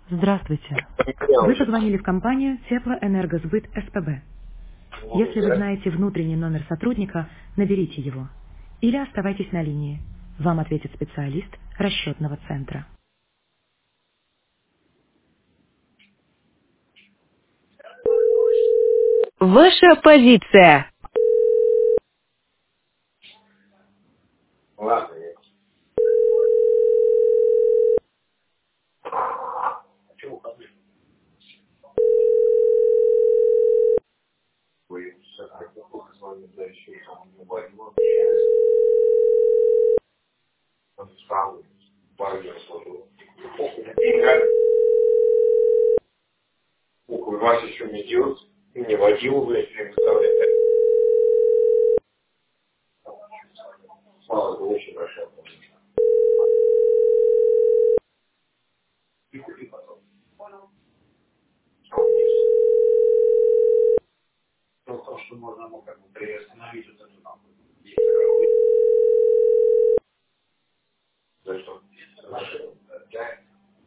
Здравствуйте. Вы позвонили в компанию Теплоэнергосбыт СПБ. Если вы знаете внутренний номер сотрудника, наберите его. Или оставайтесь на линии. Вам ответит специалист расчетного центра. Ваша позиция. Ладно, я хочу уходить. Вы с вами дальше не возьму. Он сам парень сложил. Вы вас еще не делать. Не водил, блядь, не выставлять. Мало, очень большая. И купи потом. Дело в том, что можно, ну, как бы, приостановить вот эту нахуй. За что? Машину. Да?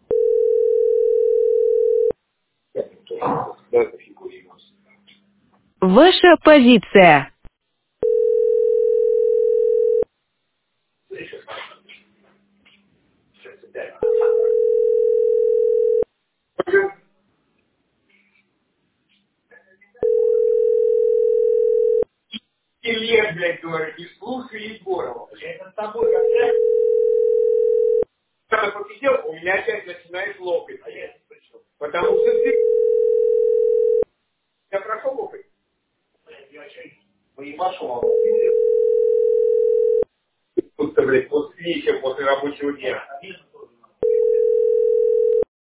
Да, это фигурируется. Ваша позиция. Илья, блядь, говорит, не слушай Егорова. Я это с тобой как-то... Когда посидел, у меня опять начинает лопать. А я не слышу. Потому что ты... Я прошел лопать? Я вообще не пошел. Тут, блядь, после вечера, после рабочего дня.